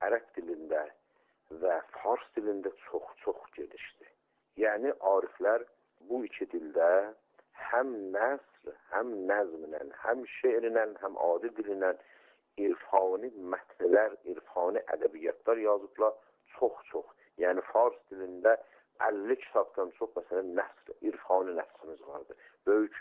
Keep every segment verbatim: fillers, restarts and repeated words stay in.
ərəb dilində və fars dilində çox-çox gedişdir. Yəni, ariflər bu iki dildə həm nəsr, həm nəzmlə, həm şeirlə, həm adi dillə irfani mətnlər, irfani ədəbiyyatlar yazıblar çox-çox. Yəni, fars dilində əlli kitabdan çox, məsələn, nəsr, irfani nəsrimiz vardır. Böyük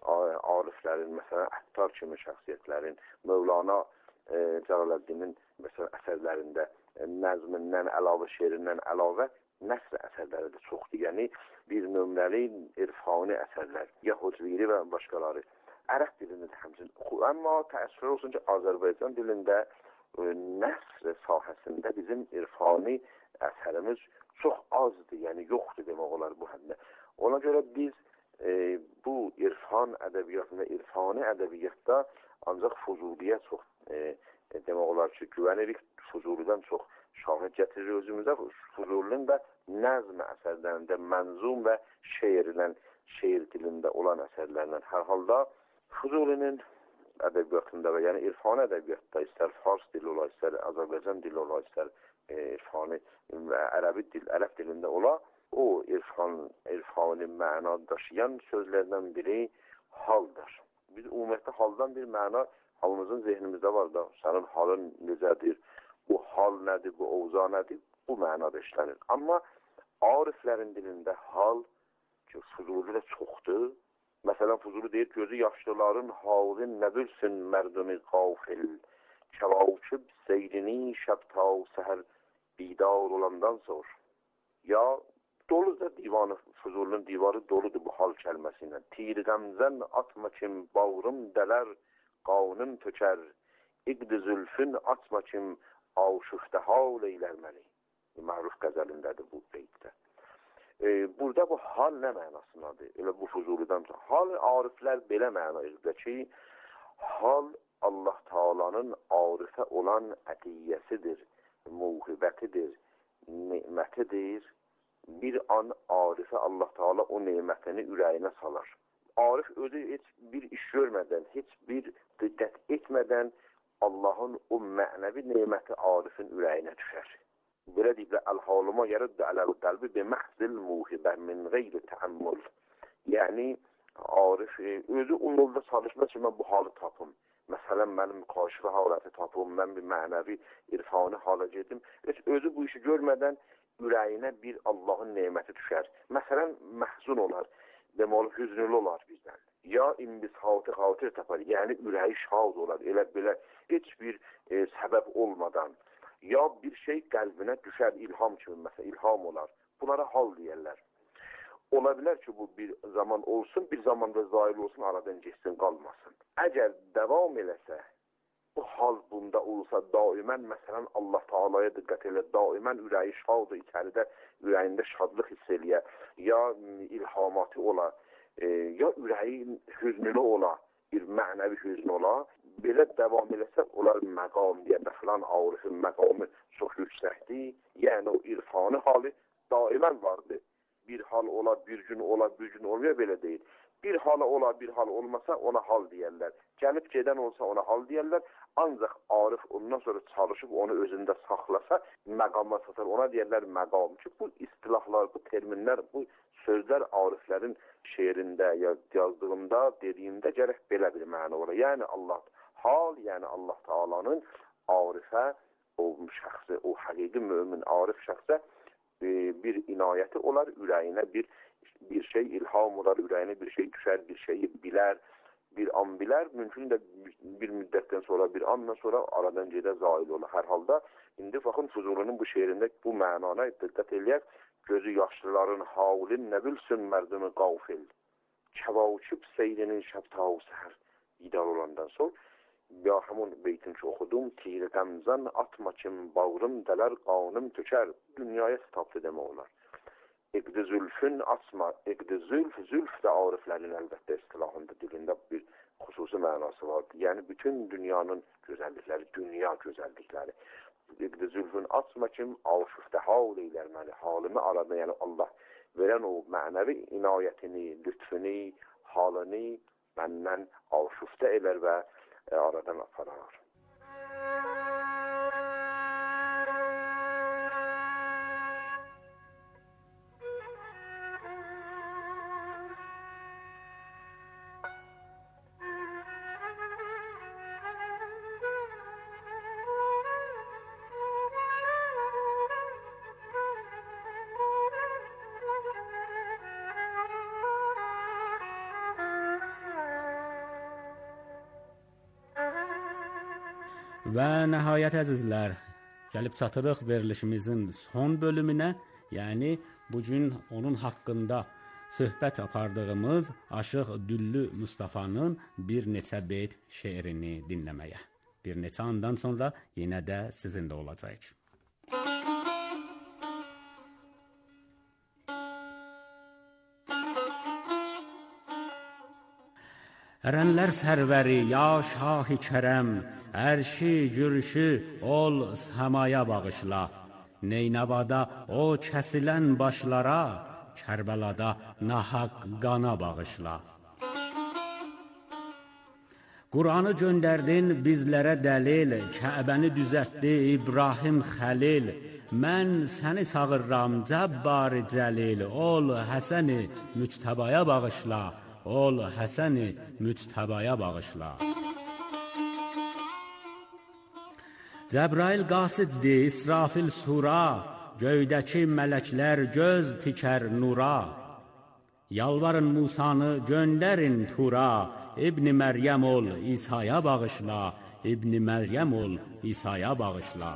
ariflərin, məsələn, Əttar kimi şəxsiyyətlərin, Mövlana e, Cəlaləddinin məsələn, əsərlərində e, nəzmindən əlavə, şeirindən əlavə nəsr əsərləri də çoxdur. Yəni, bir nömrəli irfani əsərlər, Yahudviri və başqaları. Ərəb dilində də həmçinin. Amma təəssüf olsun ki, Azərbaycan dilində e, nəsr sahəsində bizim irfani əsərimiz çox azdır, yəni yoxdur demək olar bu həmdə. Ona görə biz e, bu irfan ədəbiyyatında, irfani ədəbiyyatda ancaq Fuzuliyə çox e, demək olar ki, güvənirik, Fuzulidən çox şahid gətirir özümüzə. Fuzulinin də nəzm əsərlərində, mənzum və şeirlə, şeir dilində olan əsərlərlə hər halda Fuzulinin ədəbiyyatında və yəni irfani ədəbiyyatda istər fars dili ola, istər Azərbaycan dili ola, istər e, irfani və ərəbi dil, ərəb dilində ola, o irfan, irfani məna daşıyan sözlərdən biri haldır. Biz ümumiyyətlə haldan bir məna halımızın zehnimizdə var da, sənin halın necədir, bu hal nədir, bu ovza nədir, bu mənada işlənir. Amma ariflərin dilində hal ki, Fuzuli də çoxdur. Məsələn, Fuzuli deyir, gözü yaşlıların halın nə bilsin mərdumi qafil, kəvavçıb seyrini şəbta səhər bidar olandan sor. Ya dolu da divanı, Fuzulinin divarı doludur bu hal kəlməsi ilə. Tir qəmzən atma kim bağrım dələr, qanım tökər, iqd-i zülfün atma kim aşufdə hal eylər məni. Məruf qəzəlindədir bu beytdə. Ee, burada bu hal nə mənasındadır? Elə bu Fuzulidən sonra. Hal ariflər belə mənayıqdır ki, hal Allah Taala'nın arifə olan ədiyyəsidir, muhibətidir, nemətidir. Bir an arifə Allah Taala o nemətini ürəyinə salar. Arif özü heç bir iş görmədən, heç bir diqqət etmədən Allahın o mənəvi neməti arifin ürəyinə düşər. Belə deyiblər, əl-halıma yərəd ələl-qəlbi biməhzil muhibə min qeyri təəmmül. Yəni, arif özü o yolda çalışmaq ki, mən bu halı tapım. Məsələn, mənim qaşıqlı haləti tapım, mən bir mənəvi, irfani hala gedim. Heç özü bu işi görmədən ürəyinə bir Allahın neməti düşər. Məsələn, məhzun olar, deməli, hüznülü olar bizdən. Ya imbisatı xatir tapar, yəni ürəyi şad olar, elə belə heç bir e, səbəb olmadan. Ya bir şey qəlbinə düşər, ilham kimi, məsələn, ilham olar. Bunlara hal deyərlər. Ola bilər ki, bu bir zaman olsun, bir zamanda zail olsun, aradan geçsin, qalmasın. Əgər davam eləsə, bu hal bunda olsa, daimən, məsələn, Allah Taala'ya diqqət elə, daimən ürəyi şadı, içəridə ürəyində şadlıq hiss eləyə, ya ilhamatı ola, e, ya ürəyi hüznülü ola, bir mənəvi hüznü ola, belə davam eləsə, onlar məqam deyəndə filan arifin məqamı çox yüksəkdir. Yəni o irfani halı daimən vardır. Bir hal ola, bir gün ola, bir gün olmuyor, belə deyil. Bir hala ola, bir hal olmasa ona hal deyərlər. Gəlib gedən olsa ona hal deyərlər. Ancaq arif ondan sonra çalışıb onu özündə saxlasa, məqama satar, ona deyərlər məqam. Çünki bu istilahlar, bu terminlər, bu sözlər ariflərin şeirində, yazdığında, dediyində gərək belə bir məna ola. Yəni Allah hal, yəni Allah Taala'nın arifə, o şəxsi, o həqiqi mömin arif şəxsə e, bir inayəti olar, ürəyinə bir bir şey ilham olar, ürəyinə bir şey düşər, bir şeyi bilər, bir an bilər, mümkün də bir müddətdən sonra, bir andan sonra aradan gedə zail olar. Hər halda, indi baxın Fuzulinin bu şeirində bu mənana diqqət eləyək, gözü yaşlıların havlin nə bilsin mərdimi qafil, kəvavçıb seyrinin şəbtav səhər idar olandan sonra, ya həmun beytin ki oxudum, tir qəmzən atma kim bağrım dələr, qanım tökər, dünyaya sitablı demək olar. İqd-i zülfün asma, İqd-i zülf, zülf də ariflərin əlbəttə istilahında dilində bir xüsusi mənası vardır. Yəni, bütün dünyanın gözəllikləri, dünya gözəllikləri. İqd-i zülfün asma kim aşufdə hal eylər məni, halımı arada, yəni Allah verən o mənəvi inayətini, lütfünü, halını məndən aşufdə elər və aradan aparar. Və nəhayət əzizlər, gəlib çatırıq verilişimizin son bölümünə, yəni bugün onun haqqında söhbət apardığımız Aşıq Düllü Mustafanın bir neçə beyt şeirini dinləməyə. Bir neçə andan sonra yenə də sizinlə olacaq. Ərənlər sərvəri, ya şah-ı kərəm, ərşi, gürüşü, ol səmaya bağışla. Neynəvada o kəsilən başlara, Kərbəlada nahaq qana bağışla. Qur'anı göndərdin bizlərə dəlil, Kəbəni düzəltdi İbrahim Xəlil. Mən səni çağırıram Cəbbari Cəlil, ol Həsəni Müctəbaya bağışla, ol Həsəni Müctəbaya bağışla. Cəbrail qasiddir, İsrafil sura, göydəki mələklər göz tikər nura. Yalvarın Musanı göndərin Tura, İbn Məryəm ol İsa'ya bağışla, İbn Məryəm ol İsa'ya bağışla.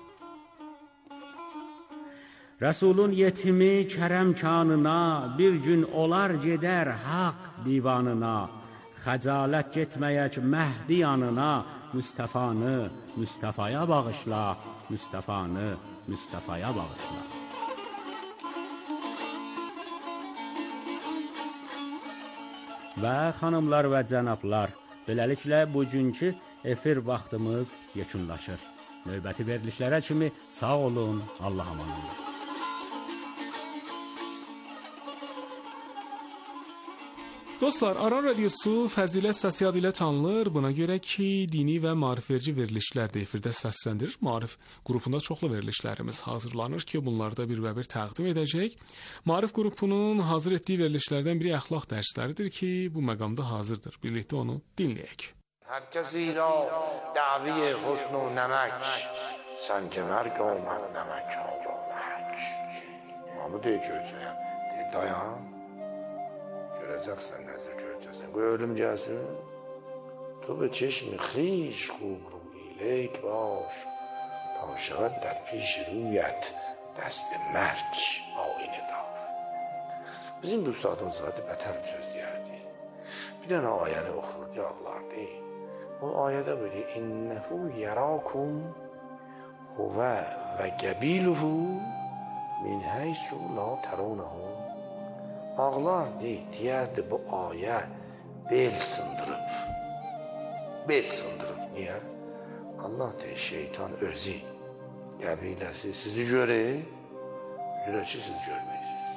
Rəsulun yetimi kərəm kanına, bir gün olar gedər haqq divanına. Xəcalət getməyək Məhdi yanına, Müstəfanı Müstəfaya bağışla, Müstəfanı Müstəfaya bağışla. Və xanımlar və cənablar, beləliklə bugünkü efir vaxtımız yekunlaşır. Növbəti verilişlərə kimi sağ olun, Allah'a emanet olun. Dostlar, Aran Radiosu Fəzilət Səsi adı ilə tanınır. Buna görə ki, dini və maarifverici verilişlər də efirdə səsləndirir. Maarif qrupunda çoxlu verilişlərimiz hazırlanır ki, bunları da bir və bir təqdim edəcək. Maarif qrupunun hazır etdiyi verilişlərdən biri əxlaq dərsləridir ki, bu məqamda hazırdır. Birlikdə onu dinləyək. Hər kəsi ilə daviyə husn و نمک sanki mərk olmaq demək olmaq. Ama deyək ölçəyəm. Dayan. Göreceksen nezir göreceksen. Koy ölüm gelsin. تو به چشم خیش خوب روی لیک باش تا شود در پیش رویت دست مرگ آینه دار. Bizim de ustadımız zaten beter bir söz diyerdi. Bir tane ayəni oxurdu, ağlardı. O ayədə böyle innehu yarakum huve ve gebiluhu min heysu la terunehu. Ağlardı, diyerdi bu ayə bel sındırıb. Bel sındırıb. Niye? Allah deyir, şeytan özü, qəbiləsi sizi görür, görür ki, siz görməyirsiniz.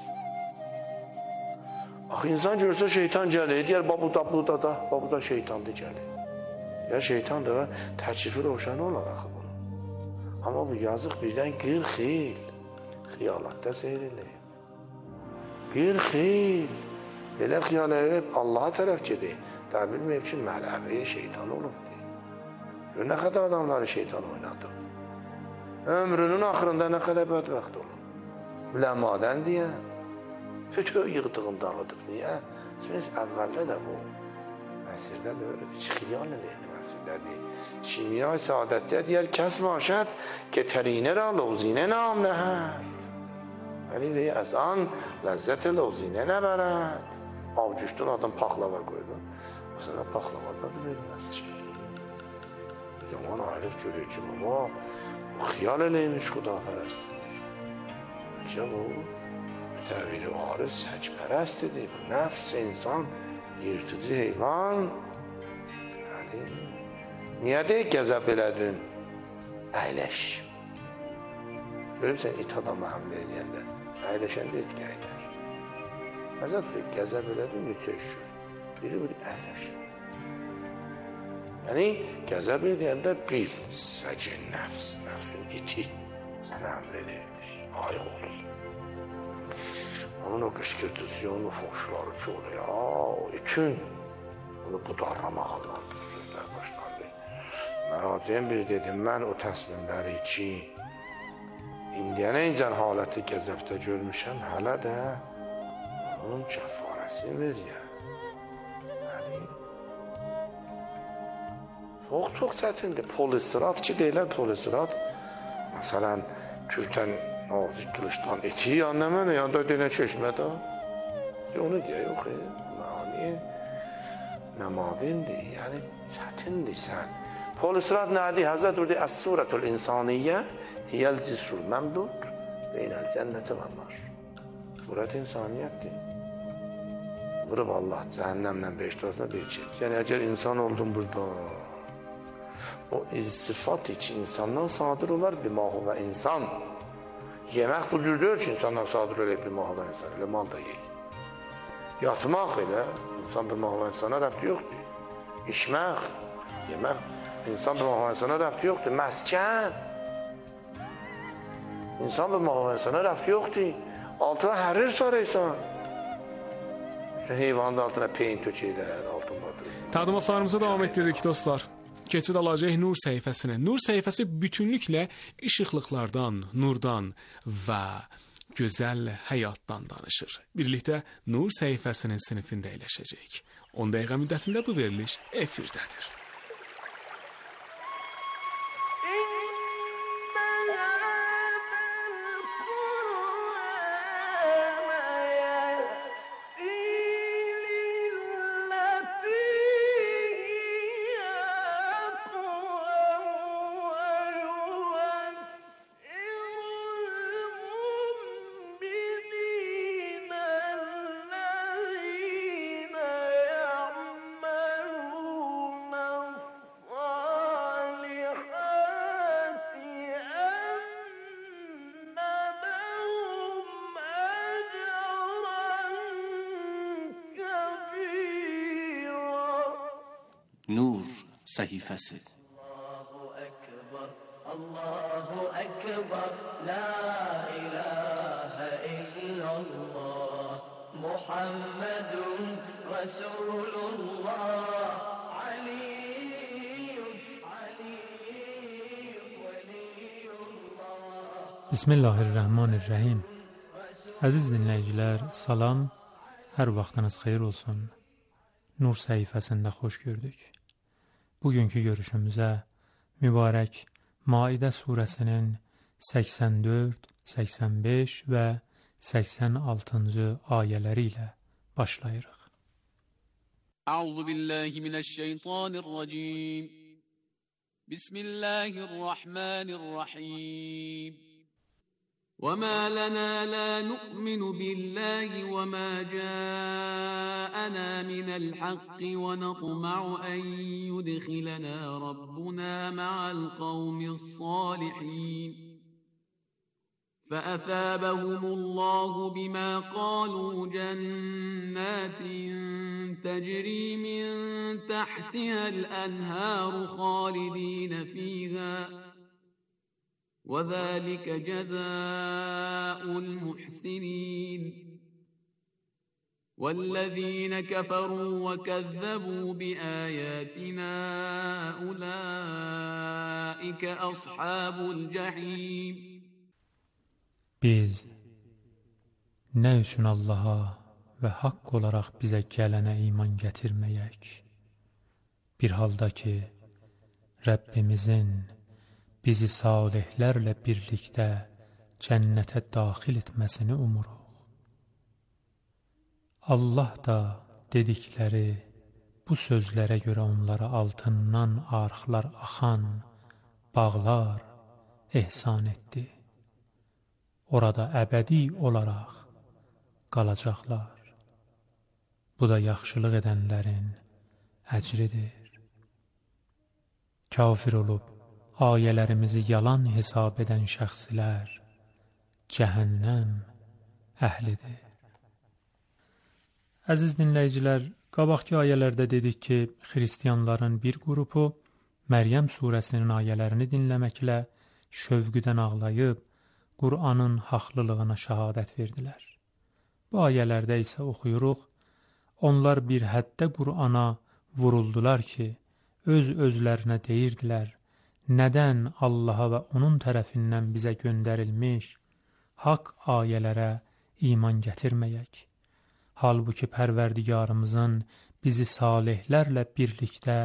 Axı, insan görsə şeytan gəlir, deyər, babuda, buda da, babuda şeytandır gəlir. Ya şeytan da təkifi roşan olar axı bunu. Amma bu yazıq birdən qırx il xiyalatda seyr eləyir. qırx il belə xiyal edib Allaha tərəf gedir. Daha bilməyib ki, mələbəyə şeytan olub deyir. Nə qədər adamları şeytan oynadı. Ömrünün axırında nə qədər bədbəxt olur. Ləmadən deyə bütün yığdığını dağıdıb. Niyə? Çünki əvvəldə də bu məsirdə də öyle bir xiyal eləydi məsirlədir. Şimya saadətdə deyər, kəs başad که ترینه را لوزینه نام نهد ولی وی از آن لذت لوزینه نبرد. Avcuşdan adam paxlava qoydu. O sənə paxlavadan da verməz ki. O zaman ayrıq görür ki, baba, o xiyal eləymiş xudapərəst. Bəlkə bu təvili arız səcpərəstidir. Bu nəfs insan, yırtıcı heyvan. Yəni, niyə deyək gəzəb elədin? Əyləş. Görüb sən it adamı həmlə eləyəndə, əyləşəndə et gəylər. Həzət Bey, gəzəb elədin, mütəşşür. Biri bir əyləşir. Yəni, gəzəb eləyəndə bil, səcin nəfs, nəfsin iti. Sənə əmr eləyir, ayıq olur. Onun o qışqırtısı, onun o foşları ki olur ya, o itin, onu budarlamağından sözlər başlandı. Məraciyən bir dedim, mən o təsminləri ki, indiyənə incən haləti gəzəbdə görmüşəm, hələ də onun kəffarəsi ver ya. Yəni, Çox-çox çətindir. Polisirat ki, deyirlər polisirat. Məsələn, Türkdən nazik qılıçdan eti yanına ne yanında deyilən çeşmədə. Onu deyə yox, mani, nə mabindir, yəni çətindir sən. Polisirat nədir? Həzrət urdi əs-surətul insaniyyə hiyəl cisrul məmdud beynəl cənnəti vəmər. Surət insaniyyətdir. Vurub Allah cəhənnəmlə beşdozuna deyəcək. Yəni, əgər insan oldun burada, o sıfat için insandan sadır olar bir mahu ve insan. Yemek bu cürdür ki insandan sadır olar bir mahu ve insan. Öyle mal da yiyir. Yatmaq elə, insan bir mahu ve insana rəbti yoxdur. İçmək, yemək, insan bir mahu ve insana rəbti yoxdur. Məskən, insan bir mahu ve insana rəbti yoxdur. Altına hərir saraysan. Heyvanın altına peyin tökəylər, altın batır. Təqdimatlarımıza davam etdiririk dostlar. Keçid alacaq Nur səhifəsinə. Nur səhifəsi bütünlüklə işıqlıqlardan, nurdan və gözəl həyatdan danışır. Birlikdə Nur səhifəsinin sinifində əyləşəcəyik. on dəqiqə müddətində bu veriliş efirdədir. Nur səhifəsi. Allahu Ekber, Allahu Ekber, La ilahe illallah, Muhammedun Resulullah, Aliyyun, Aliyyun, Veliyullah. Bismillahirrahmanirrahim. Əziz dinləyicilər, salam, hər vaxtınız xeyir olsun. Nur səhifəsində xoş gördük. Bugünkü görüşümüzə mübarək Maidə surəsinin səksən dörd, səksən beş və səksən altıncı ayələri ilə başlayırıq. Əuzu billahi minəşşeytanirracim. Bismillahirrahmanirrahim. وما لنا لا نؤمن بالله وما جاءنا من الحق ونطمع أن يدخلنا ربنا مع القوم الصالحين فأثابهم الله بما قالوا جنات تجري من تحتها الأنهار خالدين فيها وذلك جزاء المحسنين والذين كفروا وكذبوا بآياتنا أولئك أصحاب الجحيم. Biz nə üçün Allaha və haqq olaraq bizə gələnə iman gətirməyək? Bir halda ki, Rəbbimizin bizi salihlərlə birlikdə cənnətə daxil etməsini umuruq. Allah da dedikləri bu sözlərə görə onlara altından arxlar axan bağlar ehsan etdi. Orada əbədi olaraq qalacaqlar. Bu da yaxşılıq edənlərin əcridir. Kafir olub ayələrimizi yalan hesab edən şəxslər cəhənnəm əhlidir. Əziz dinləyicilər, qabaqki ayələrdə dedik ki, xristiyanların bir qrupu Məryəm surəsinin ayələrini dinləməklə şövqüdən ağlayıb, Qur'anın haqlılığına şəhadət verdilər. Bu ayələrdə isə oxuyuruq, onlar bir həddə Qur'ana vuruldular ki, öz-özlərinə deyirdilər, nədən Allaha və onun tərəfindən bizə göndərilmiş haqq ayələrə iman gətirməyək? Halbuki Pərverdigarımızın bizi salihlərlə birlikdə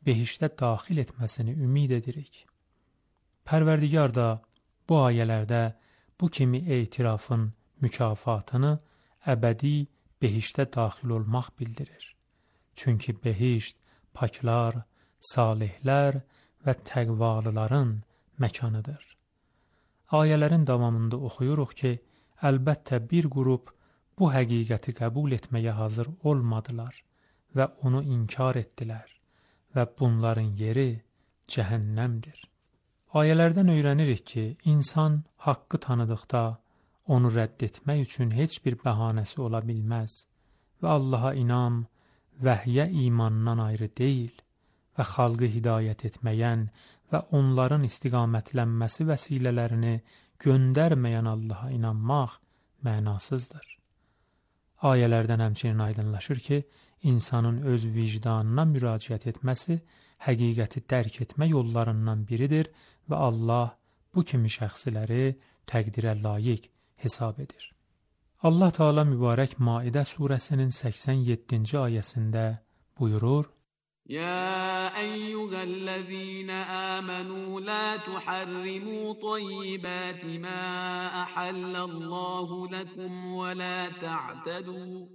behiştə daxil etməsini ümid edirik. Pərverdigar da bu ayələrdə bu kimi etirafın mükafatını əbədi behiştə daxil olmaq bildirir. Çünki behişt paklar, salihlər və təqvalıların məkanıdır. Ayələrin davamında oxuyuruq ki, əlbəttə bir qrup bu həqiqəti qəbul etməyə hazır olmadılar və onu inkar etdilər və bunların yeri cəhənnəmdir. Ayələrdən öyrənirik ki, insan haqqı tanıdıqda onu rədd etmək üçün heç bir bəhanəsi ola bilməz və Allaha inam, vəhyə imandan ayrı deyil və xalqı hidayət etməyən və onların istiqamətlənməsi vəsilələrini göndərməyən Allaha inanmaq mənasızdır. Ayələrdən həmçinin aydınlaşır ki, insanın öz vicdanına müraciət etməsi həqiqəti dərk etmə yollarından biridir və Allah bu kimi şəxsləri təqdirə layiq hesab edir. Allah Teala mübarək Maidə surəsinin səksən yeddinci ayəsində buyurur: يا أيها الذين آمنوا لا تحرموا طيبات ما أحل الله لكم ولا تعتدوا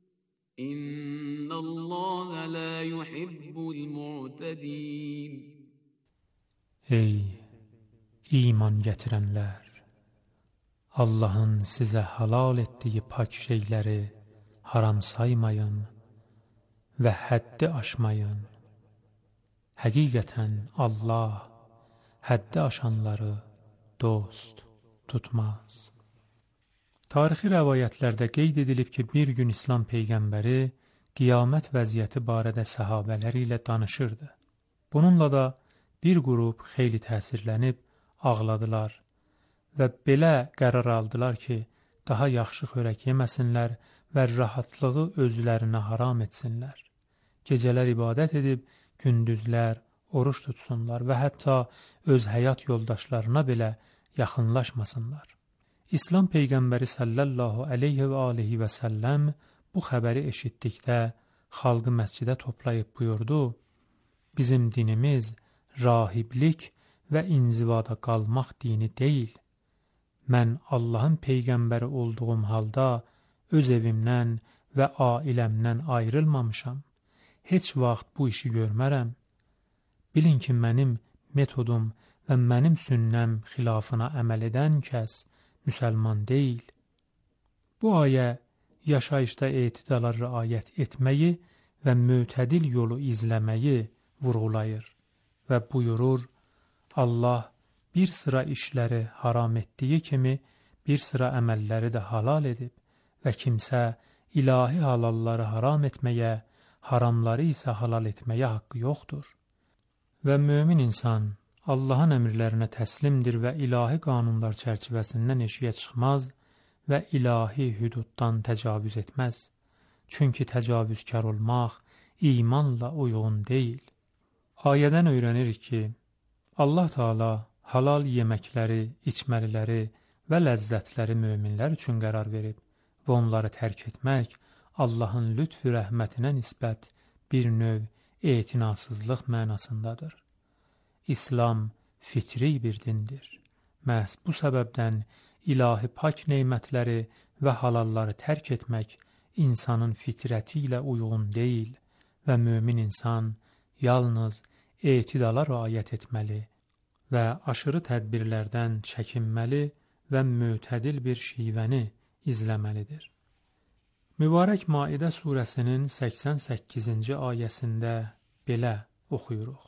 إن الله لا يحب المعتدين. Ey iman gətirənlər! Allahın sizə halal etdiyi pak şeyləri haram saymayın və həddi aşmayın. Həqiqətən Allah həddi aşanları dost tutmaz. Tarixi rəvayətlərdə qeyd edilib ki, bir gün İslam Peyğəmbəri qiyamət vəziyyəti barədə səhabələri ilə danışırdı. Bununla da bir qrup xeyli təsirlənib ağladılar və belə qərar aldılar ki, daha yaxşı xörək yeməsinlər və rahatlığı özlərinə haram etsinlər. Gecələr ibadət edib, gündüzlər oruç tutsunlar və hətta öz həyat yoldaşlarına belə yaxınlaşmasınlar. İslam Peyğəmbəri sallallahu aleyhi və aleyhi və səlləm bu xəbəri eşitdikdə xalqı məscidə toplayıb buyurdu: Bizim dinimiz rahiblik və inzivada qalmaq dini deyil. Mən Allahın Peyğəmbəri olduğum halda öz evimdən və ailəmdən ayrılmamışam. Heç vaxt bu işi görmərəm. Bilin ki, mənim metodum və mənim sünnəm xilafına əməl edən kəs müsəlman deyil. Bu ayə yaşayışda etidala riayət etməyi və mötədil yolu izləməyi vurğulayır və buyurur: Allah bir sıra işləri haram etdiyi kimi bir sıra əməlləri də halal edib və kimsə ilahi halalları haram etməyə, haramları isə halal etməyə haqqı yoxdur. Və mömin insan Allahın əmrlərinə təslimdir və ilahi qanunlar çərçivəsindən eşiyə çıxmaz və ilahi hüduddan təcavüz etməz. Çünki təcavüzkar olmaq imanla uyğun deyil. Ayədən öyrənirik ki, Allah Teala halal yeməkləri, içməliləri və ləzzətləri möminlər üçün qərar verib və onları tərk etmək Allahın lütfü rəhmətinə nisbət bir növ etinasızlıq mənasındadır. İslam fitri bir dindir. Məhz bu səbəbdən ilahi pak neymətləri və halalları tərk etmək insanın fitrəti ilə uyğun deyil və mömin insan yalnız etidala riayət etməli və aşırı tədbirlərdən çəkinməli və mötədil bir şivəni izləməlidir. Mübarək Maidə surəsinin səksən səkkizinci ayəsində belə oxuyuruq: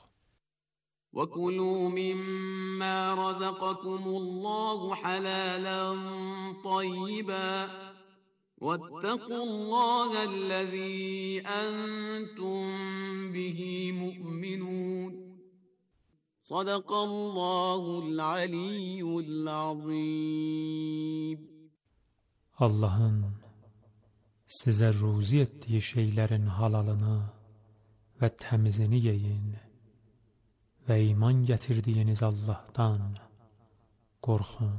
وَكُلُوا مِمَّا رَزَقَكُمُ اللَّهُ حَلَالًا طَيِّبًا وَاتَّقُوا اللَّهَ الَّذِي أَنْتُمْ بِهِ مُؤْمِنُونَ. صدق الله العلي العظيم. Allahın sizə ruzi etdiyi şeylərin halalını və təmizini yeyin və iman gətirdiyiniz Allahdan qorxun.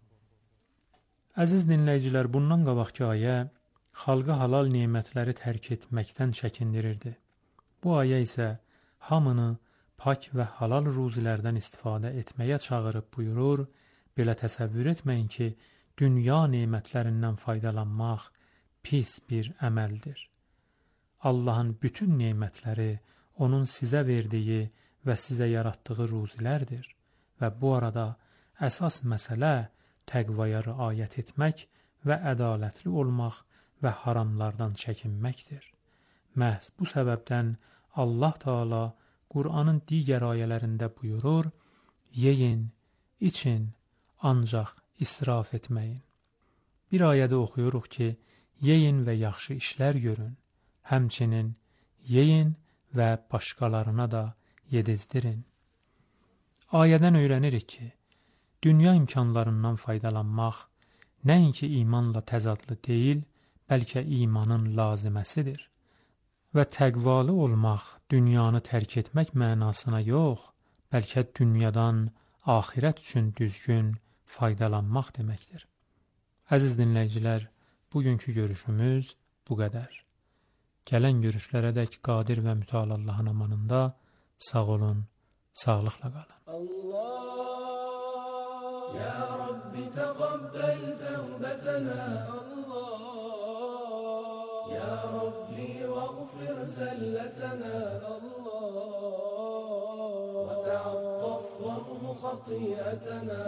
Əziz dinləyicilər, bundan qabaqki ayə xalqı halal nemətləri tərk etməkdən çəkindirirdi. Bu ayə isə hamını pak və halal ruzilərdən istifadə etməyə çağırıb buyurur, belə təsəvvür etməyin ki, dünya nemətlərindən faydalanmaq pis bir əməldir. Allahın bütün nemətləri onun sizə verdiyi və sizə yaratdığı ruzilərdir və bu arada əsas məsələ təqvaya riayət etmək və ədalətli olmaq və haramlardan çəkinməkdir. Məhz bu səbəbdən Allah Teala Qur'anın digər ayələrində buyurur, yeyin, için, ancaq israf etməyin. Bir ayədə oxuyuruq ki, yeyin və yaxşı işlər görün, həmçinin yeyin və başqalarına da yedizdirin. Ayədən öyrənirik ki, dünya imkanlarından faydalanmaq nəinki imanla təzadlı deyil, bəlkə imanın laziməsidir. Və təqvalı olmaq dünyanı tərk etmək mənasına yox, bəlkə dünyadan axirət üçün düzgün faydalanmaq deməkdir. Əziz dinləyicilər, bugünkü görüşümüz bu qədər. Gələn görüşlərədək qadir və mütəal Allahın amanında sağ olun, sağlıqla qalın. Allah, ya Rabbi təqabbel təvbətənə, Allah, ya Rabbi vəğfir zəlletənə, Allah, və tə'attaf vəmhu xatiyyətənə,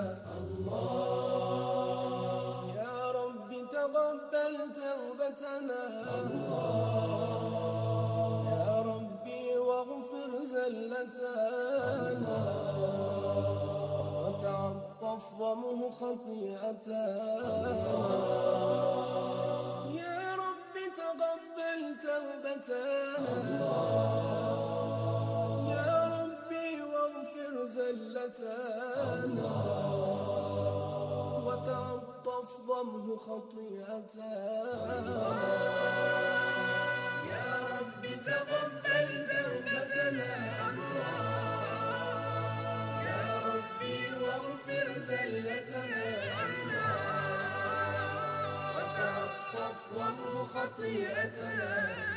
Allah, ya Rabbi təqabbel təvbətənə, Allah, ya Rabbi vəğfir zəlletənə, وتعطف ومه خطيئتنا يا رب تقبل توبتنا يا ربي واغفر زلتنا وتعطف ومه خطيئتنا يا رب تقبل توبتنا واغفر زلتنا وتعطف ومه خطيئتنا.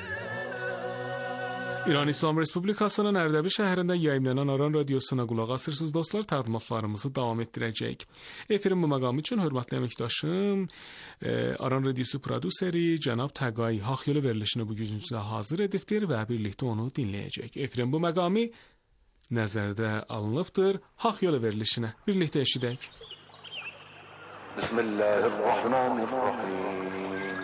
İran İslam Respublikasının Ərdəbil şəhərində yayımlanan Aran radiosuna qulaq asırsınız dostlar, təqdimatlarımızı davam etdirəcəyik. Efirin bu məqamı üçün hörmətli əməkdaşım, e, Aran radiosu prodüseri cənab Təqay Haqyolu verilişini bu gücüncə hazır edibdir və birlikdə onu dinləyəcək. Efirin bu məqamı nəzərdə alınıbdır. Haq yolu verilişinə birlikdə eşidək. Bismillahirrahmanirrahim.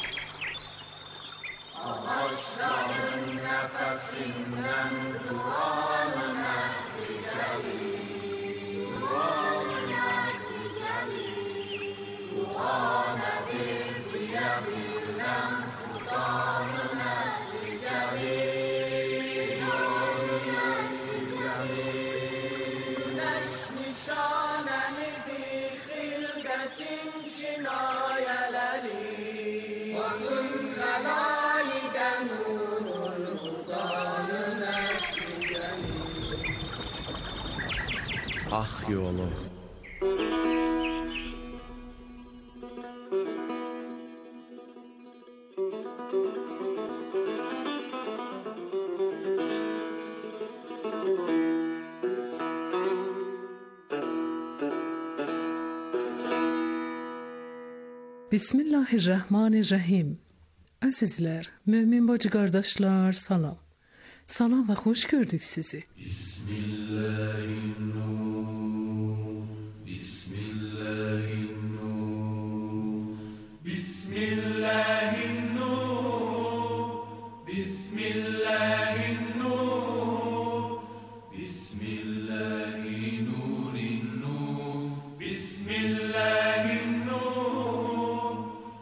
Ağaçların nəfəsindən duanı nəticəli, duanı nəticəli, dua nədir deyə bilən xudanı nəticəli. Haq yolu. Bismillahirrahmanirrahim. Əzizlər, mömin bacı qardaşlar, salam. Salam və xoş gördük sizi. Bismillahirrahmanirrahim. Bismillahirrahmanirrahim. Bismillahirrahmanirrahim. Bismillahirrahmanirrahim. Bismillahirrahmanirrahim. Bismillahirrahmanirrahim.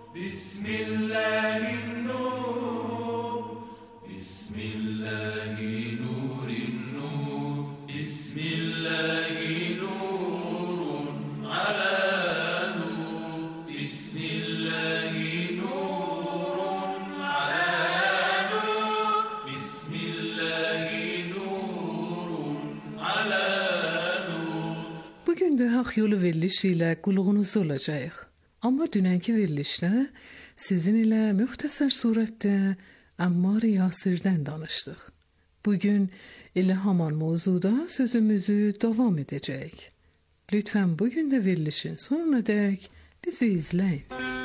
Bugün də Haq yolu verilişi ilə qulluğunuzda olacağıq. Amma dünənki verilişdə sizin ilə müxtəsər surətdə Əmmar Yasirdən danışdıq. Bugün elə haman mövzuda sözümüzü davam edəcəyik. Lütfen bugün de verilişin sonuna dek bizi izleyin.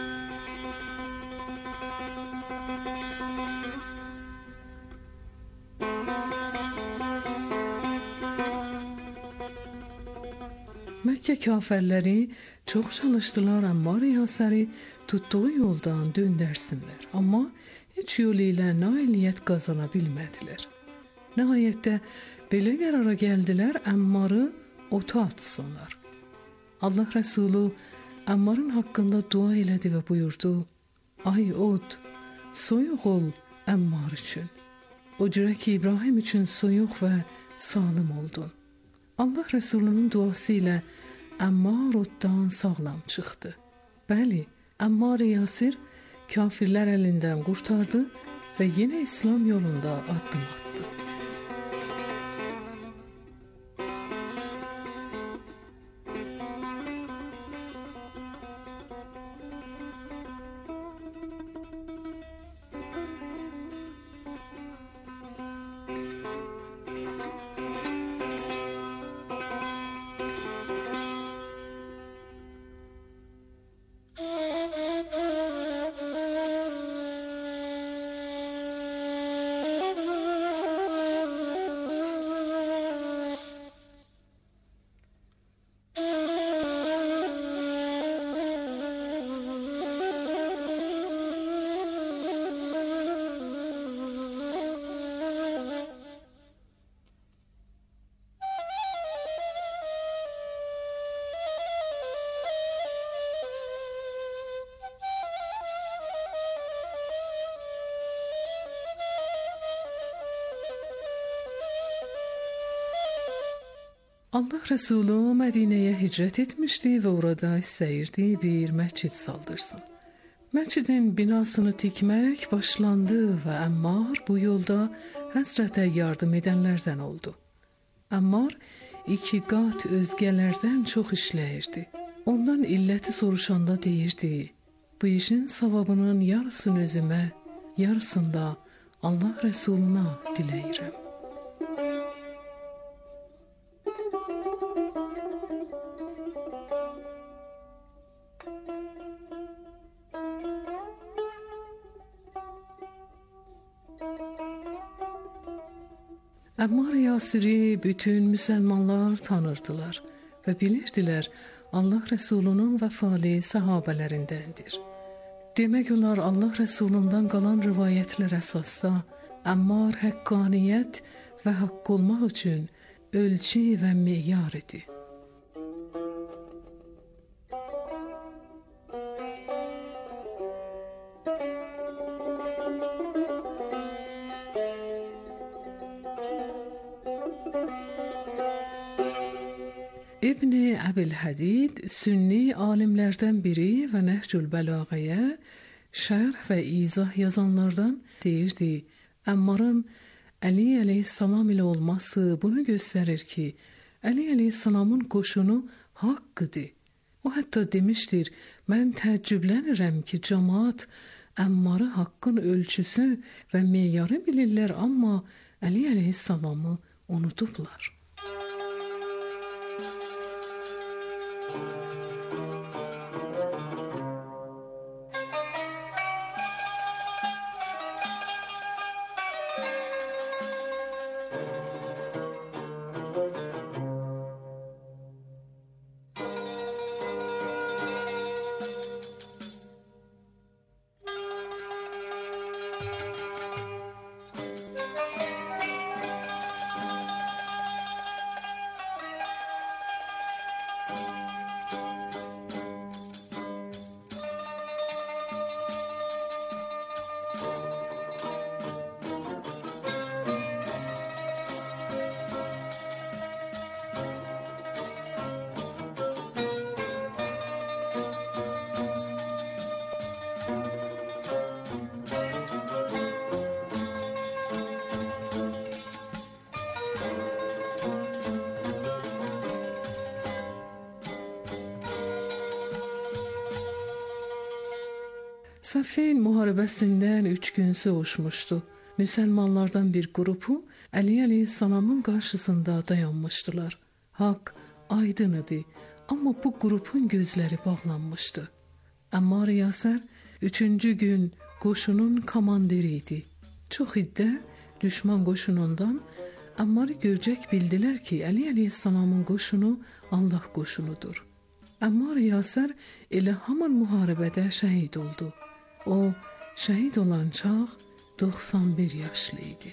Məkkə kafirləri çox çalışdılar Ammar Yasir'i tutduğu yoldan döndərsinlər. Amma heç yol ilə nailiyyət qazana bilmədilər. Nəhayətdə belə qərara gəldilər Ammar'ı ota atsınlar. Allah Resulü Ammar'ın haqqında dua elədi və buyurdu: Ay ot, soyuq ol Ammar üçün. O cürə ki İbrahim üçün soyuq və salim oldun. Allah Resulünün duası ilə Ammar oddan sağlam çıxdı. Bəli, Ammar Yasir kafirlər əlindən qurtardı və yenə İslam yolunda addım attı. Allah Resulü Mədinəyə hicrət etmişdi və orada istəyirdi bir məscid saldırsın. Məscidin binasını tikmək başlandı və Ammar bu yolda Həzrətə yardım edənlərdən oldu. Ammar iki qat özgələrdən çox işləyirdi. Ondan illəti soruşanda deyirdi: bu işin savabının yarısını özümə, yarısını da Allah Resuluna diləyirəm. Ammar Yasir'i bütün müsəlmanlar tanırdılar və bilirdilər Allah Resulunun vəfalı səhabələrindəndir. Demək olar Allah Resulundan qalan rivayətlər əsasda Ammar həqqaniyyət və haqq olmaq üçün ölçü və meyar idi. İbn-i Əbil-Hədid sünni alimlərdən biri və Nəhcül Bəlağəyə şərh və izah yazanlardan deyirdi: Ammarın Əli əleyhissalam ilə olması bunu göstərir ki, Əli əleyhissalamın qoşunu haqqıdır. O hətta demişdir: mən təəccüblənirəm ki, cəmaat Ammarı haqqın ölçüsü və meyarı bilirlər, amma Əli əleyhissalamı unudublar. Səffin müharibəsindən üç gün soğuşmuşdu. Müsəlmanlardan bir qrupu Əli əleyhissalamın qarşısında dayanmışdılar. Haqq aydın idi, amma bu qrupun gözləri bağlanmışdı. Əmmar Yasər üçüncü gün qoşunun komandiri idi. Çox iddə düşman qoşunundan Əmmarı görcək bildilər ki, Əli əleyhissalamın qoşunu Allah qoşunudur. Əmmar Yasər elə haman müharibədə şəhid oldu. O, şəhid olan çağ doxsan bir yaşlı idi.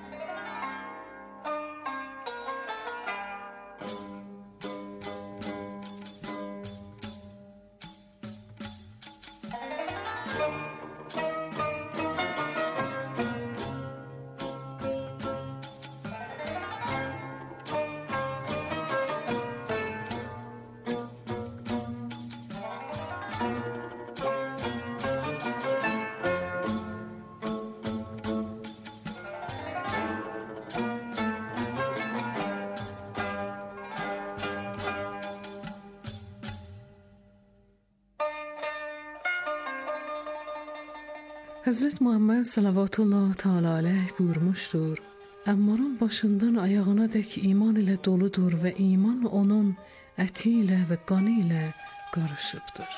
Həzrət Muhammed salavatullah teala aleyh buyurmuşdur: Əmmarın başından ayağına dək iman ilə doludur və iman onun əti ilə və qanı ilə qarışıbdır.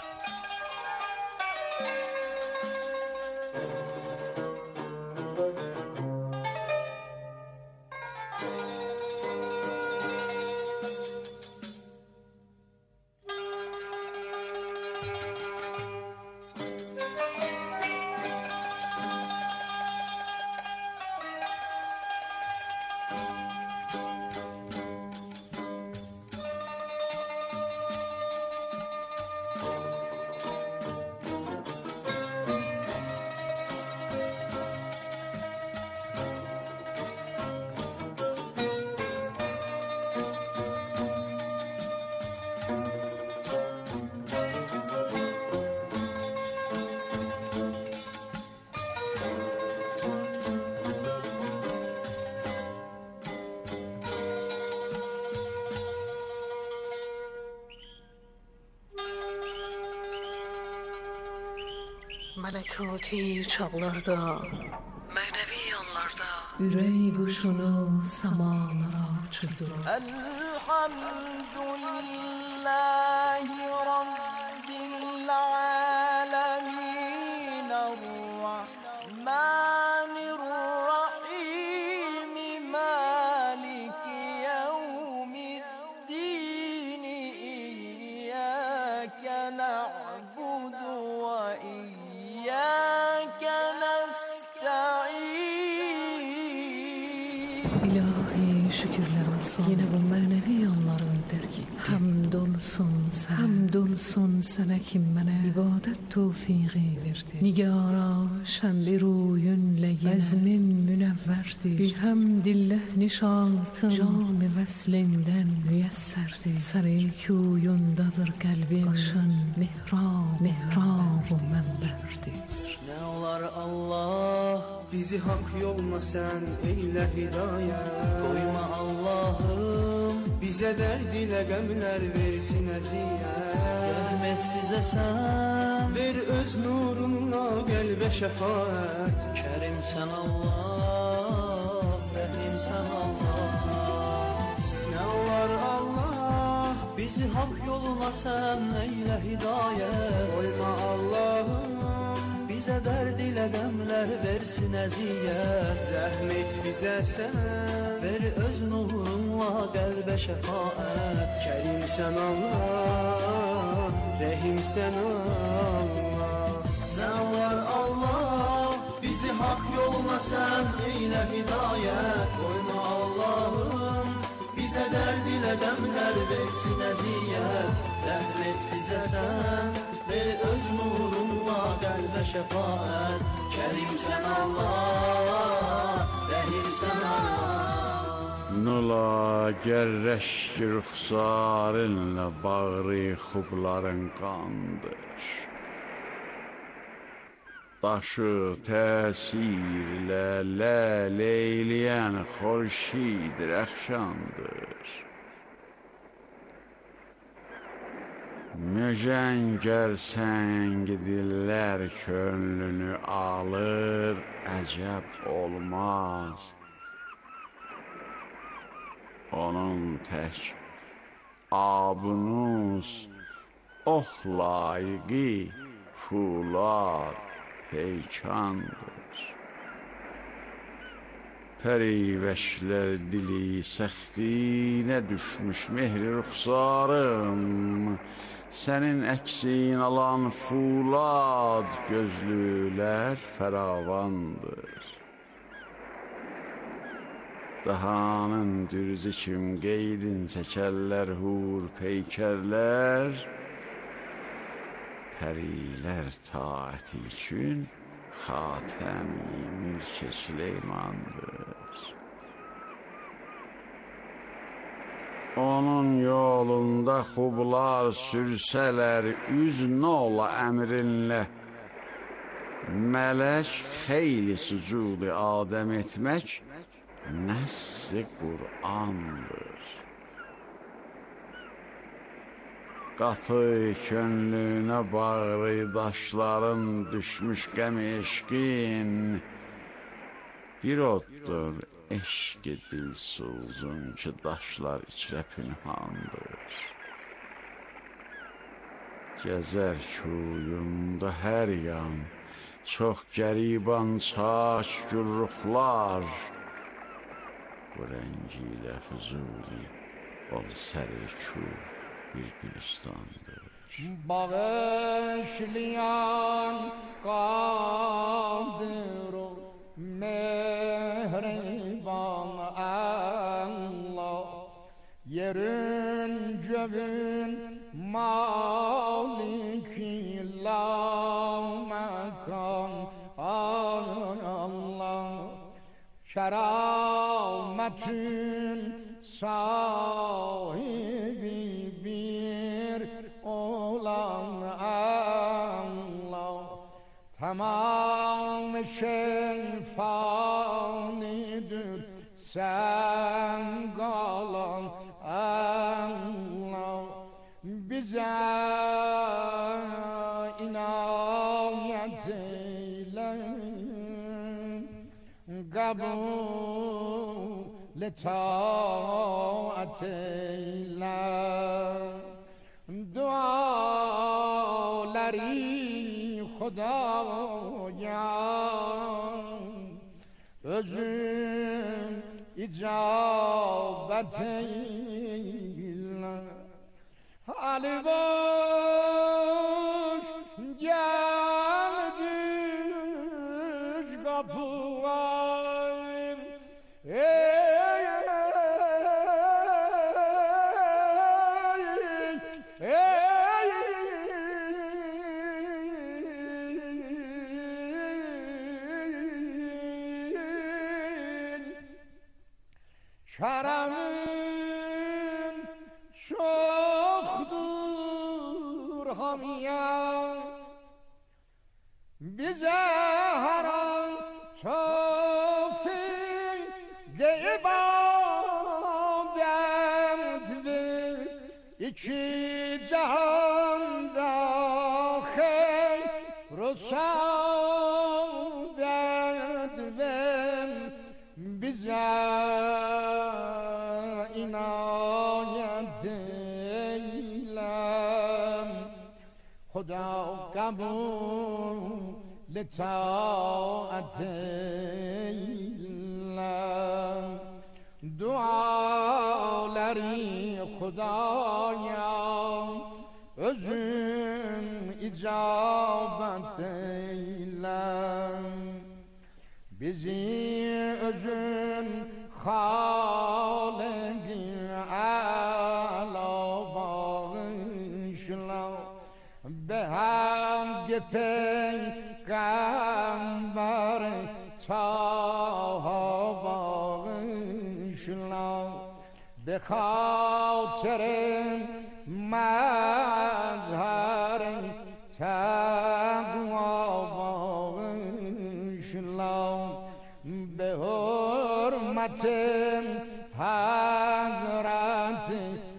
Mələkoti çağlarda, mənəvi yanlarda ürək quşunu samalara uçurdur. Elhamdülillahi Rabbil alemin Ar-Rahmanir-Rahim Maliki yevmiddin İyyâke na'budu ve İyyâke nesta'in. İlahi şükürler olsun. Yine bu manevi yanları dərk etdi. Həmd olsun sənə, həmd olsun sənə kim mənə ibadət tövfiqi verdi. Nigara şəmbi ruyunlə əzmim münəvvərdir. Bihamdillah nişatım cam-ı vəslindən müyəssərdir. Səri kuyundadır qəlbim, başın mihrab, mihrab-ı mənbərdir. Ne olar Allah, bizi hak yoluna sen eyle hidayet. Koyma Allah'ım, bize derd ile gemler versin eziyet. Rahmet bize sen, ver öz nurunla gelbe şefaat. Kerim sen Allah, Rahim sen Allah. Ne olar Allah, bizi hak yoluna sen eyle hidayet. Koyma Allah'ım, bize derd ile gemler versin eziyet. Rahmet bize sen, ver öz nurunla gelbe şefaat. Kerim sen Allah, Rahim sen Allah. Ne var Allah, bizi hak yoluna sen eyle hidayet. Koyma Allah'ım, bize derd ile demler versin eziyet. Rahmet bize sen, ver öz nurunla gelbe şefaat. Kerim sen Allah, Rahim sen Allah. Nula gerreşk rüxsarınla bağrı xubların qandır. Daşı təsirlə ləl eyləyən xorşid rəxşandır. Mücəngər səng dillər könlünü alır, əcəb olmaz. onun tək abunuz ox layiqi fulad peykandır. Pərivəşlər dili səxtinə düşmüş mehri ruxsarım, sənin əksin alan fulad gözlülər fəravandır. Dahanın dürüzü kim qeydin çəkərlər hur peykərlər, pərilər taati üçün xatəmi mülk-i Süleymandır. Onun yolunda xublar sürsələr üz nola əmrinlə, mələk xeyli sucudi adəm etmək nəssi Qur'andır. Qatı könlünə bağrı daşların düşmüş qəm eşqin, bir oddur eşq-i dilsuzun ki daşlar içrə pünhandır. Gəzər kuyumda hər yan çox qəriban çaç gülruxlar, bu rəngilə füzuli ol səri kur bir gülüstandır. Bağışlayan qadir ol mehriban Allah, yerin göğün maliki la mekan Allah, kerametin sahibi bir olan Allah, tamam şey fanidir sen kalan Allah, bize inayet eyle, kabul taat eyle, duaları Xudaya özün icabet eyle. Ali boş geldik kapıya, ey ey Kerem'in çoktur hamiye, bize her an tevfik de ibadet ver, iki cihanda hayr-u saadet ver, bize inayet eyle. Xuda kabul taat eyle, duaları Xudaya özün icabet eyle, bizi özün Hâlâ-i âlâ bağışla, behamd peygamber Taha bağışla, be خاطر مظهر تقوا bağışla, به حرمت حضرت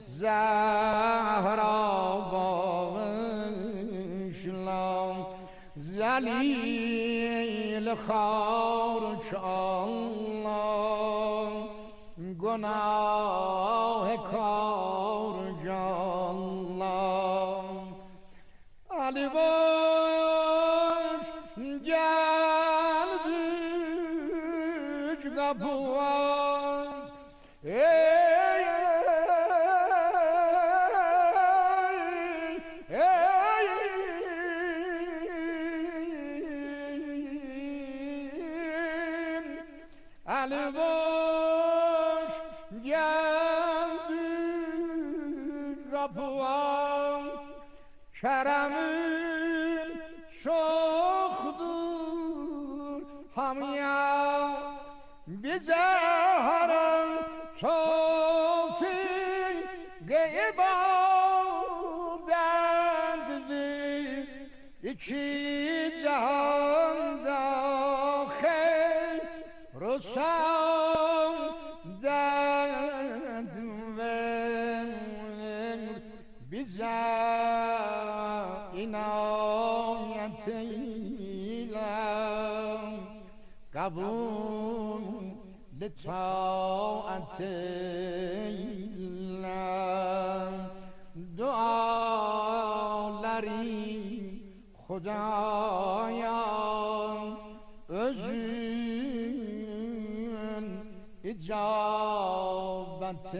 زهرا bağışla, ذلیل خار که Allah گناه کار جانم علی باش گل بیج گبوان علی باش گل بیج گبوان کرمین شخدور همیا بزهرم توفیق گیبادند بی یکی جهان داخل رسان دند بزا اینایت ایلم قبول لطاعت ایلم دعا لری خدایا özün icabet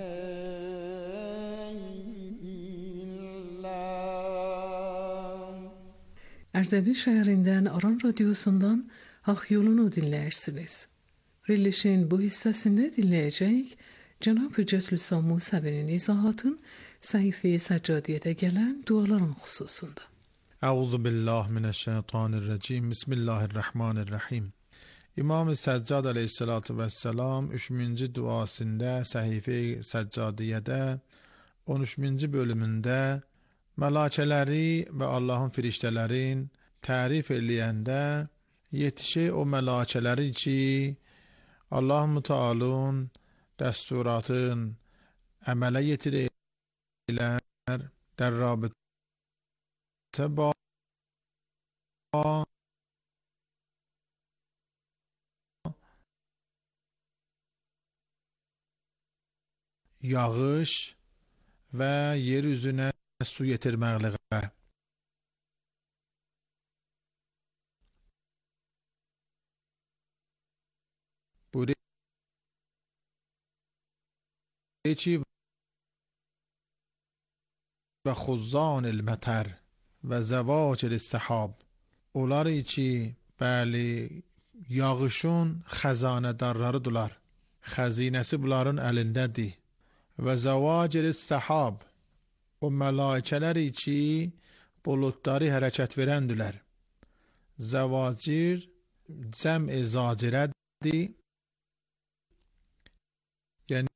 Erdebil şehrinden Aran Radyosu'ndan Hak Yolunu dinlersiniz. Verilişin bu hissesinde dinleyecek Cenab-ı Hüccetülüslam Musevi'nin izahatın sayfayı seccadiyete gelen duaların hususunda. Euzu billahi mineşşeytanirracim. Bismillahirrahmanirrahim. İmam-ı Səccad aleyhissalatu vesselam üçüncü duasında sahife-i seccadiyede on üçüncü bölümünde mələkələri və Allahın firiştələrin tərif eləyəndə yetişi o mələkələri ki Allah-u Teala'nın dəsturatın əmələ yetirilər در رابطه با yağış ve yeryüzüne su getirməkliğə. Bu reçi ve خزان المطر و زواجر السحاب onları ki bəli yağışın xəzanədarlarıdırlar. Xəzinəsi bunların əlindədir. Və zavacir səhab o mələkələri ki buludları hərəkət verəndilər. Zavacir cəm-i zacirədir. Yəni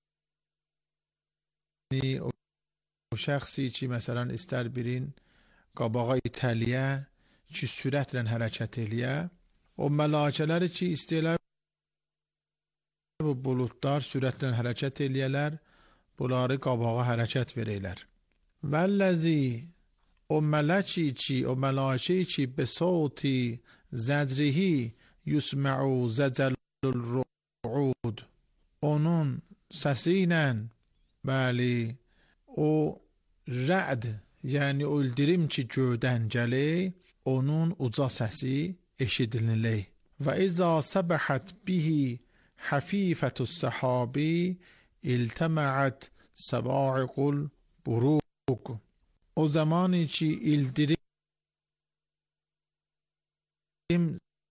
o, o şəxsi ki məsələn istər birin qabağa itəliyə ki sürətlə hərəkət eləyə, o mələkələri ki istəyirlər bu buludlar sürətlə hərəkət eləyələr, bunları qabağa hərəkət verəylər. Vəlləzi o mələki ki, o mələkə ki be sauti zəcrihi yusmə'u zəcəlul ru'ud onun səsi ilə bəli o rə'd yəni o ildirim ki göydən gəlir onun uca səsi eşidilir. Və izə səbəhət bihi حفيفة السحاب التمعت سواعق البروق o zamani ki ildirim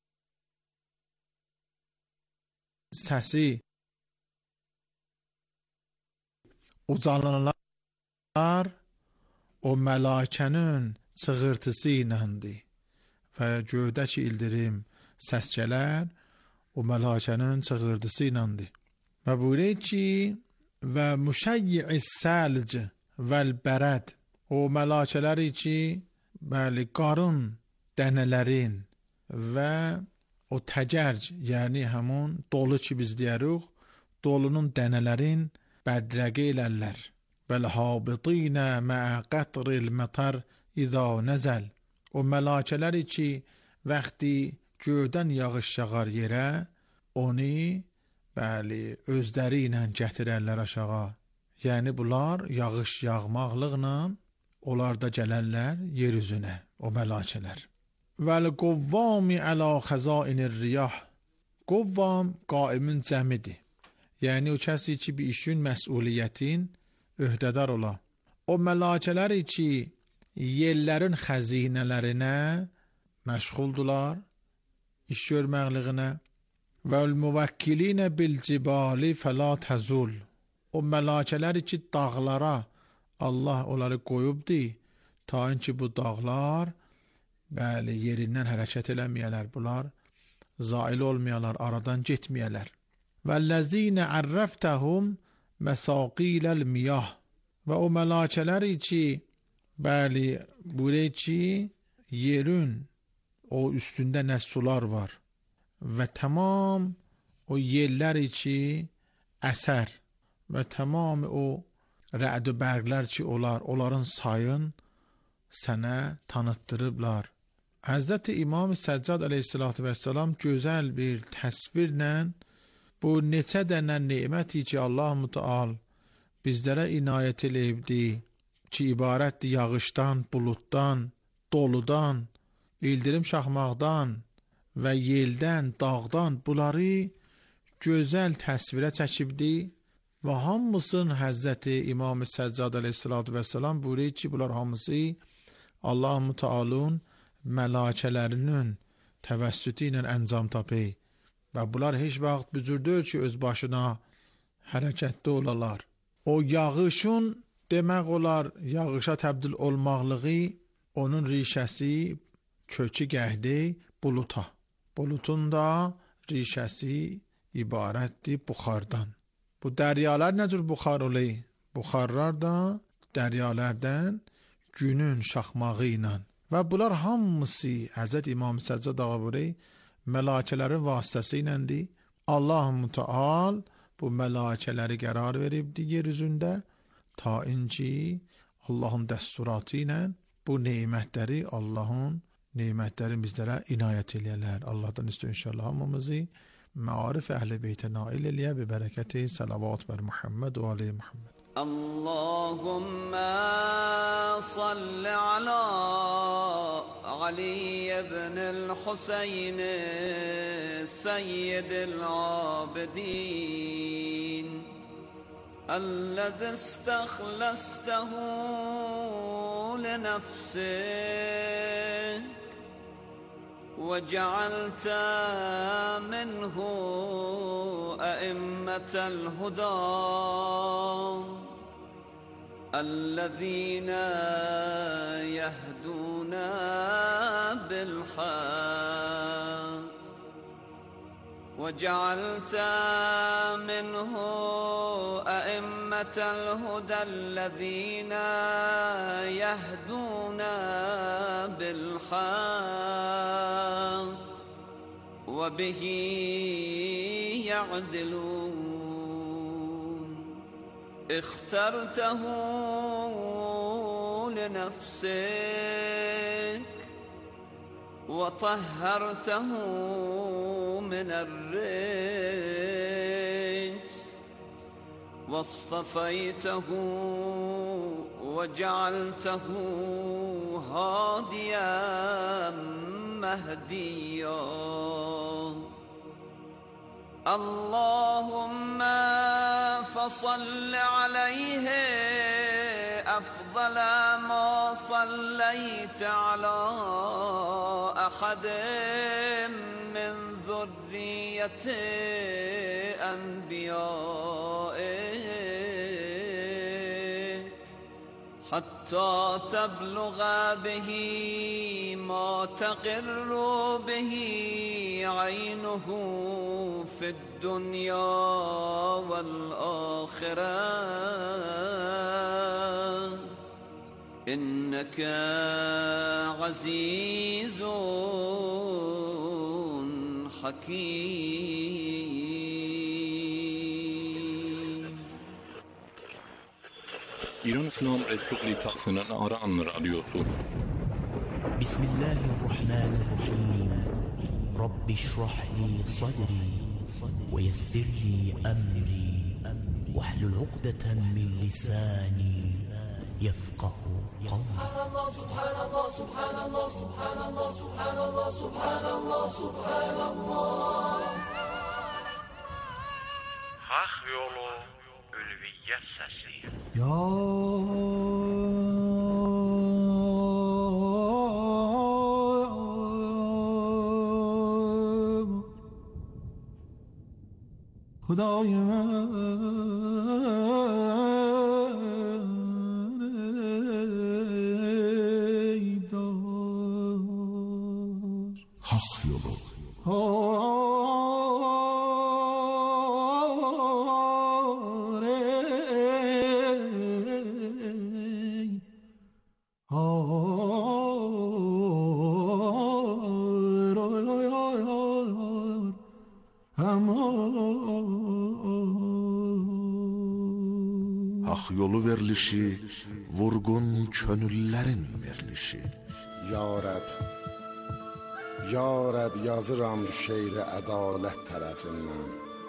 səsi ucalanlar o mələkənin çığırtısı iləndir və göydəki ildirim səs gələr o mələkənin çığırtısı iləndir. Və buyurur ki və müşəyyi səlc vəl-bərəd o mələkələri ki bəli qarın dənələrin və o təcərc yəni həmun dolu ki biz deyirik dolunun dənələrin bədrəqə elərlər. Vəl-habitinə məə qətril mətar izə nəzəl o mələkələri ki vaxtı göydən yağış yağar yerə onu bəli, özləri ilə gətirərlər aşağı. Yəni bunlar yağış yağmaqlıqla onlar da gələrlər yer üzünə, o mələkələr. Vəl quvvami əla xəzainir riyah. Quvvam qaimin cəmidir. Yəni o kəsi ki, bir işin məsuliyyətin öhdədar ola. O mələkələri ki, yerlərin xəzinələrinə məşğuldular, iş görməkliğinə. Vəl müvəkkilinə bil cibali fəla təzul. O mələkələri ki, dağlara Allah onları qoyubdi, ta ki bu dağlar bəli, yerindən hərəkət eləməyələr, bunlar zail olmayalar, aradan getməyələr. Vəlləzinə ərrəftəhum məsaqilal miyah. Və o mələkələri ki, bəli, buraya ki, yerin o üstündə nə sular var və tamam o yerləri ki, əsər və tamam o rəd və bərqlər ki olar, onların sayın sənə tanıtdırıblar. Həzrəti İmam Səccad əleyhissalatü vəssalam gözəl bir təsvirlə bu neçə dənə neməti ki Allah Mütəal bizlərə inayət eləyibdi ki ibarətdir yağışdan, buluddan, doludan, ildirim şaxmaqdan və yeldən, dağdan bunları gözəl təsvirə çəkibdi. Və hamısının Həzrəti İmam Səccad əleyhissalatü vəssalam buyuruyor ki, bunlar hamısı Allah Mütəalın mələkələrinin təvəssütü ilə əncam tapır. Və bunlar heç vaxt büzürdür ki, öz başına hərəkətdə olalar. O yağışın demək olar, yağışa təbdil olmaqlığı, onun rişəsi, kökü gəhdi buluta. Bulutun da rişəsi ibarətdir buxardan. Bu dəryalar nə cür buxar olur? Buxarlar da dəryalərdən günün şaxmağı ilə. Və bunlar hamısı Həzrət İmam Səccad ağa buyuruyor, mələkələrin vasitəsi iləndir. Allah Mütəal bu mələkələri qərar veribdi yer üzündə, ta inci Allahın dəsturatı ilə bu neymətləri, Allahın neymətlərini bizlərə inayət eləyərlər. Allahdan istəyir inşallah hamımızı معارف اهل بیت نائل الیه به برکت صلوات بر محمد و آل محمد. اللهم صل على علي بن الحسين سيد العابدين الذي استخلصته لنفسك وجعلت منه أئمة الهدى الذين يهدون بالحق وجعلت منه أئمة الهدى الذين يهدون بالحق وبه يعدلون اخترته لنفسك وطهرته من الرجس واصطفيته وجعلته هاديا مهديا اللهم فصل عليه أفضل ما صليت على أحد من ذرية أنبيائك حتى تبلغ به ما تقر به عينه في الدنيا والآخرة إنك عزيز حكيم. İran İslam Respublikasının Aran Radyosu. Bismillahirrahmanirrahim. Rabbi şrah li sadri ويسر لي أمري واحلل عقدة من لساني يفقه قولي. سبحان الله سبحان الله سبحان الله سبحان الله سبحان الله سبحان الله. Hak yolu ülviyyət səsi. Ya Xudayım Hak yolu. Hak yolu verilişi, vurgun könüllərin verilişi. Ya Rəb, Ya Rəb yazıram şeiri ədalət tərəfindən.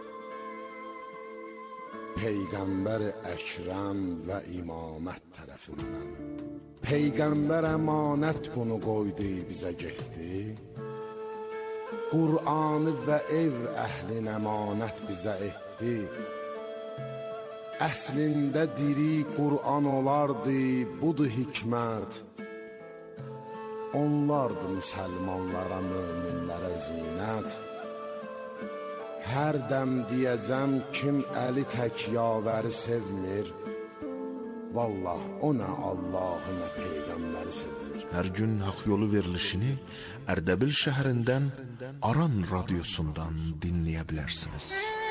Peyğəmbər Əkrəm və imamət tərəfindən. Peyğəmbər əmanət bunu qoydu bizə getdi. Qur'anı və ev əhlin əmanət bizə etdi. Əslində diri Qur'an olardı, budur hikmət. Onlardı müsəlmanlara, möminlərə zinət. Hər dəm deyəcəm kim əli tək yavəri sevmir. Vallah o nə Allahı nə Peyğəmbəri sevir. Hər gün hak yolu verilişini Ərdəbil şəhərindən Aran radiosundan dinləyə bilərsiniz.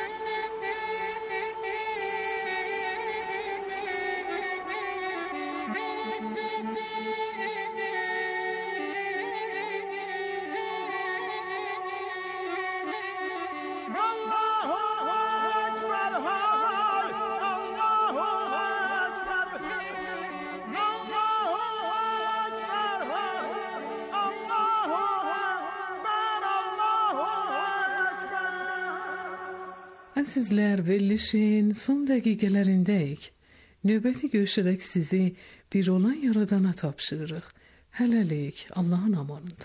Əzizlər, verilişin son dəqiqələrindəyik. Növbəti görüşərək sizi bir olan yaradana tapşırırıq. Hələlik, Allahın amanında.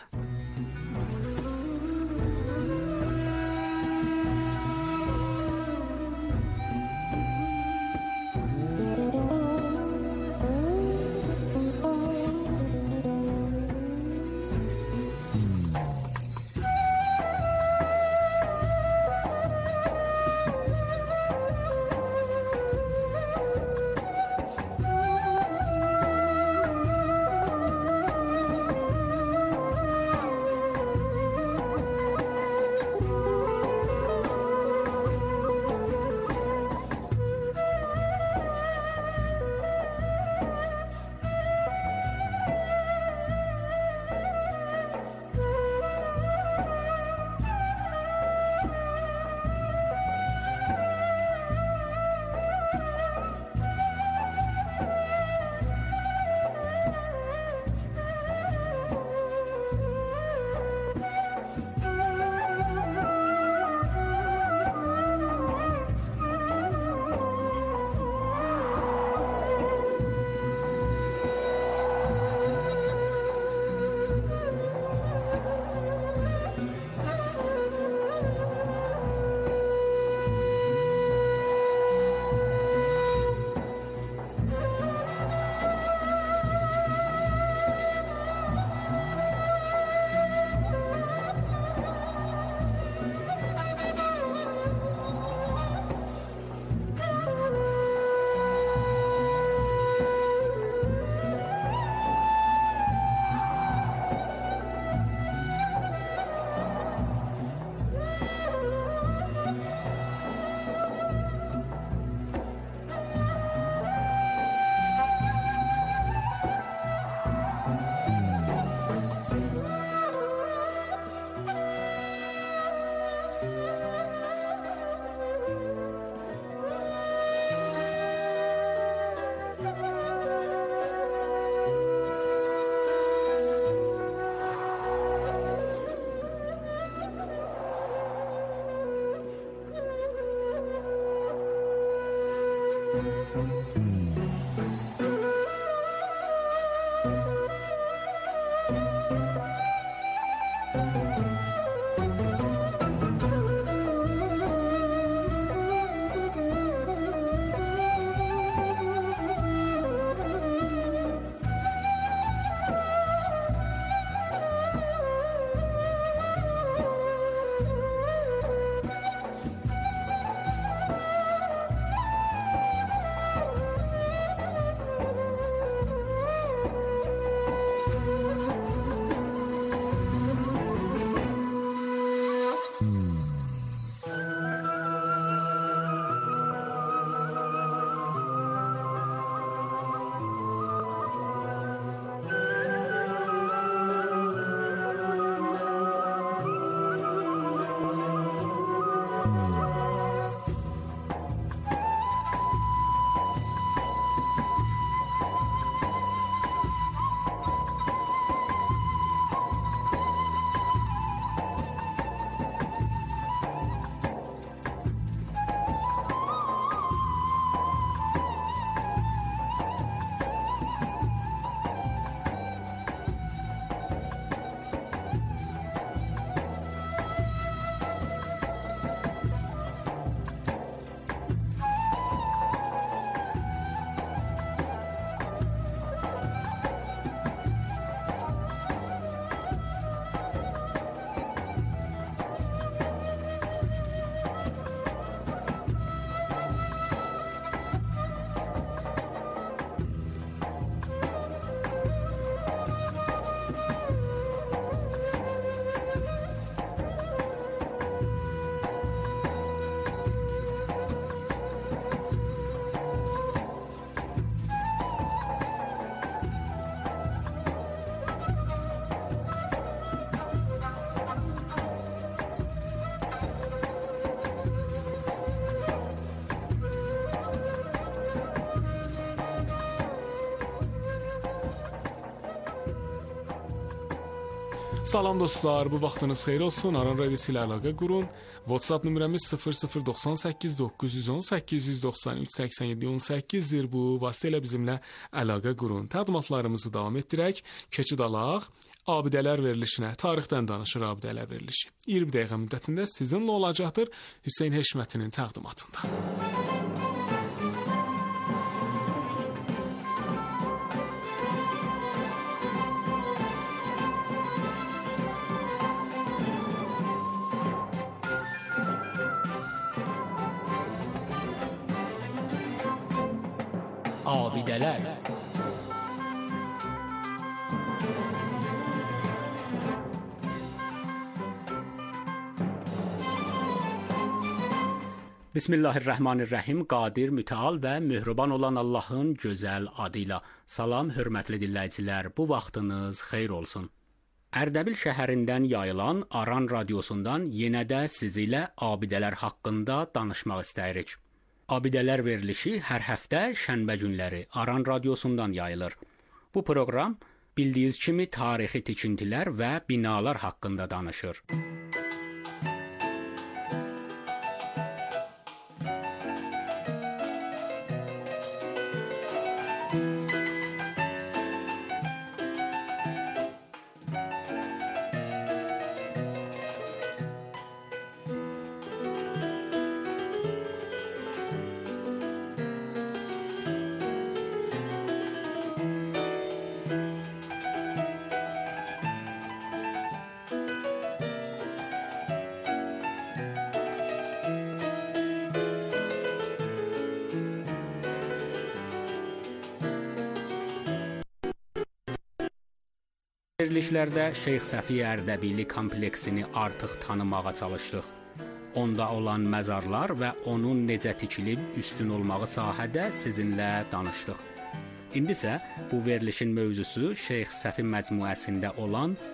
Salam dostlar, bu vaxtınız xeyir olsun. Aran radiosu ilə əlaqə qurun. WhatsApp nömrəmiz sıfır sıfır doxsan səkkiz doqquz yüz on səkkiz yüz doxsan üç səksən yeddi on səkkizdir. Bu vasitə ilə bizimlə əlaqə qurun. Təqdimatlarımızı davam etdirək. Keçid alaq. Abidələr verilişinə, tarixdən danışır abidələr verilişi. iyirmi dəqiqə müddətində sizinlə olacaqdır Hüseyn Heşmətinin təqdimatında. Abidələr. Bismillahirrahmanirrahim. Qadir, mütəal və möhrəban olan Allahın gözəl adı ilə. Salam, hörmətli dinləyicilər. Bu vaxtınız xeyir olsun. Ərdəbil şəhərindən yayılan Aran radiosundan yenə də sizi ilə abidələr haqqında danışmaq istəyirik. Abidələr verilişi hər həftə şənbə günləri Aran radiosundan yayılır. Bu proqram bildiyiniz kimi tarixi tikintilər və binalar haqqında danışır. Verilişlərdə Şeyx Səfi Ərdəbili kompleksini artıq tanımağa çalışdıq. Onda olan məzarlar və onun necə tikilib üstün olmağı sahədə sizinlə danışdıq. İndi isə bu verilişin mövzusu Şeyx Səfi məcmuəsində olan